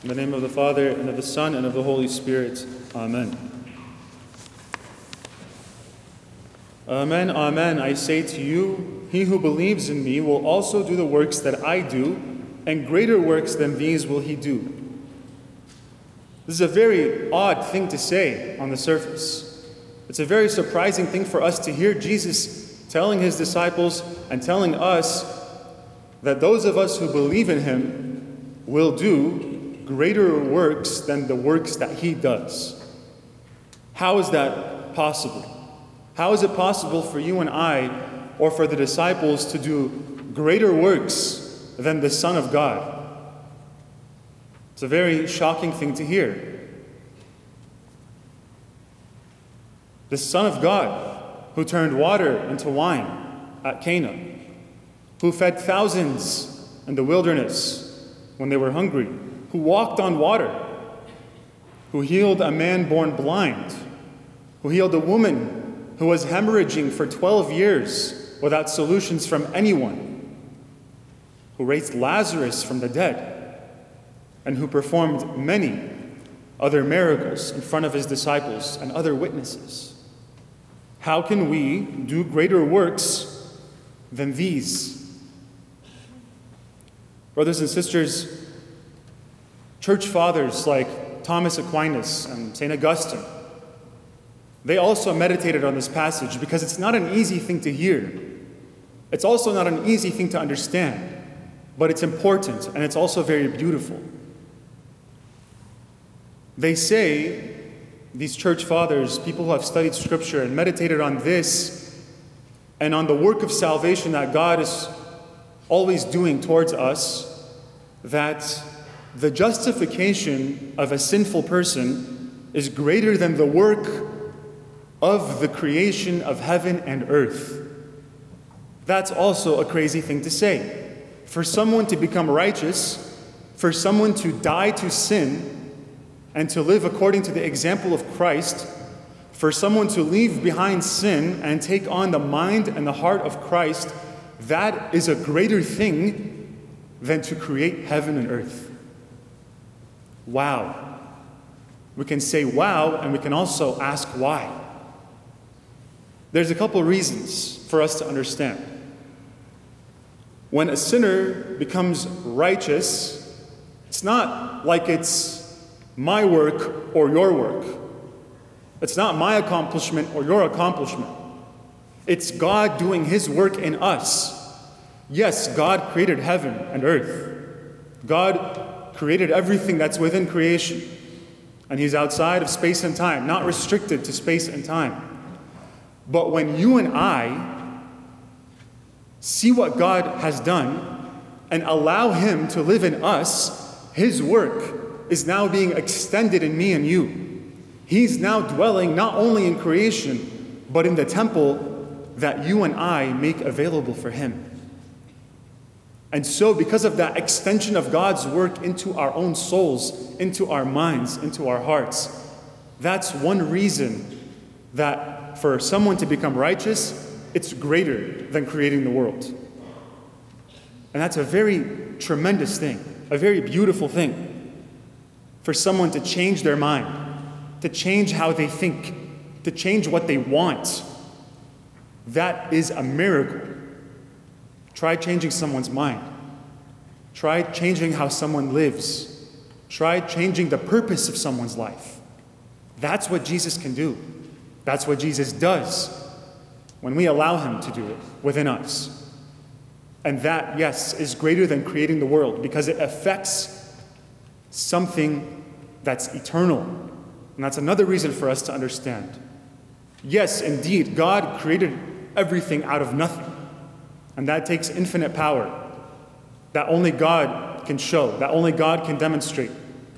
In the name of the Father, and of the Son, and of the Holy Spirit. Amen. Amen, amen. I say to you, he who believes in me will also do the works that I do, and greater works than these will he do. This is a very odd thing to say on the surface. It's a very surprising thing for us to hear Jesus telling his disciples and telling us that those of us who believe in him will do greater works than the works that he does. How is that possible? How is it possible for you and I, or for the disciples, to do greater works than the Son of God? It's a very shocking thing to hear. The Son of God, who turned water into wine at Cana, who fed thousands in the wilderness when they were hungry, who walked on water, who healed a man born blind, who healed a woman who was hemorrhaging for 12 years without solutions from anyone, who raised Lazarus from the dead, and who performed many other miracles in front of his disciples and other witnesses. How can we do greater works than these? Brothers and sisters, church fathers like Thomas Aquinas and St. Augustine, they also meditated on this passage because it's not an easy thing to hear. It's also not an easy thing to understand, but it's important and it's also very beautiful. They say, these church fathers, people who have studied Scripture and meditated on this and on the work of salvation that God is always doing towards us, that the justification of a sinful person is greater than the work of the creation of heaven and earth. That's also a crazy thing to say. For someone to become righteous, for someone to die to sin and to live according to the example of Christ, for someone to leave behind sin and take on the mind and the heart of Christ, that is a greater thing than to create heaven and earth. Wow. We can say wow, and we can also ask why. There's a couple reasons for us to understand. When a sinner becomes righteous, it's not like it's my work or your work. It's not my accomplishment or your accomplishment. It's God doing his work in us. Yes, God created heaven and earth. God created everything that's within creation. And he's outside of space and time, not restricted to space and time. But when you and I see what God has done and allow him to live in us, his work is now being extended in me and you. He's now dwelling not only in creation, but in the temple that you and I make available for him. And so, because of that extension of God's work into our own souls, into our minds, into our hearts, that's one reason that for someone to become righteous, it's greater than creating the world. And that's a very tremendous thing, a very beautiful thing, for someone to change their mind, to change how they think, to change what they want. That is a miracle. Try changing someone's mind. Try changing how someone lives. Try changing the purpose of someone's life. That's what Jesus can do. That's what Jesus does when we allow him to do it within us. And that, yes, is greater than creating the world because it affects something that's eternal. And that's another reason for us to understand. Yes, indeed, God created everything out of nothing. And that takes infinite power that only God can show, that only God can demonstrate.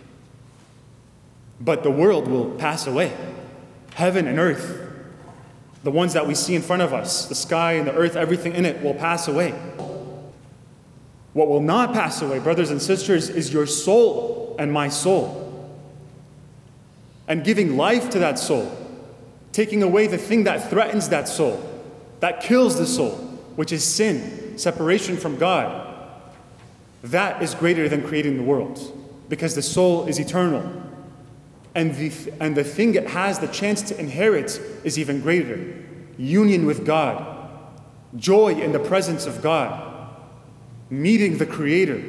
But the world will pass away. Heaven and earth, the ones that we see in front of us, the sky and the earth, everything in it will pass away. What will not pass away, brothers and sisters, is your soul and my soul. And giving life to that soul, taking away the thing that threatens that soul, that kills the soul, which is sin, separation from God. That is greater than creating the world. because the soul is eternal. And the thing it has the chance to inherit is even greater. Union with God, joy in the presence of God, meeting the Creator.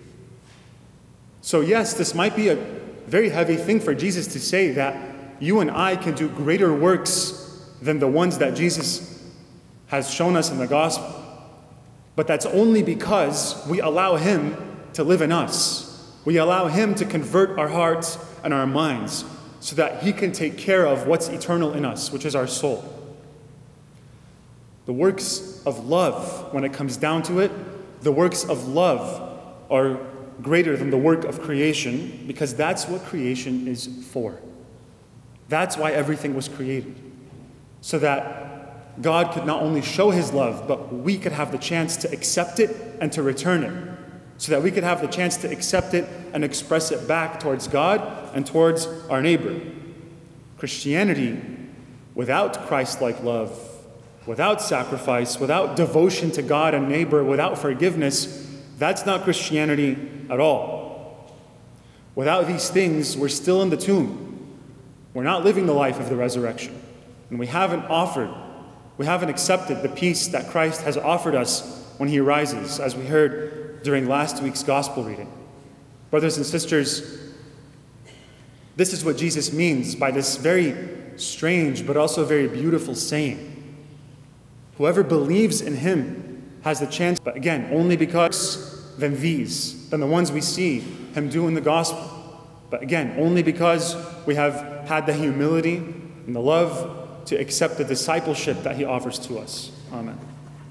So yes, this might be a very heavy thing for Jesus to say, that you and I can do greater works than the ones that Jesus has shown us in the gospel. But that's only because we allow Him to live in us. We allow Him to convert our hearts and our minds so that He can take care of what's eternal in us, which is our soul. The works of love, when it comes down to it, the works of love are greater than the work of creation, because that's what creation is for. That's why everything was created. So that God could not only show His love, but we could have the chance to accept it and to return it. So that we could have the chance to accept it and express it back towards God and towards our neighbor. Christianity, without Christ-like love, without sacrifice, without devotion to God and neighbor, without forgiveness, that's not Christianity at all. Without these things, we're still in the tomb. We're not living the life of the resurrection. And we haven't accepted the peace that Christ has offered us when He rises, as we heard during last week's gospel reading. Brothers and sisters, this is what Jesus means by this very strange but also very beautiful saying. Whoever believes in Him has the chance, but again, only because than the ones we see Him do in the gospel. But again, only because we have had the humility and the love to accept the discipleship that He offers to us. Amen.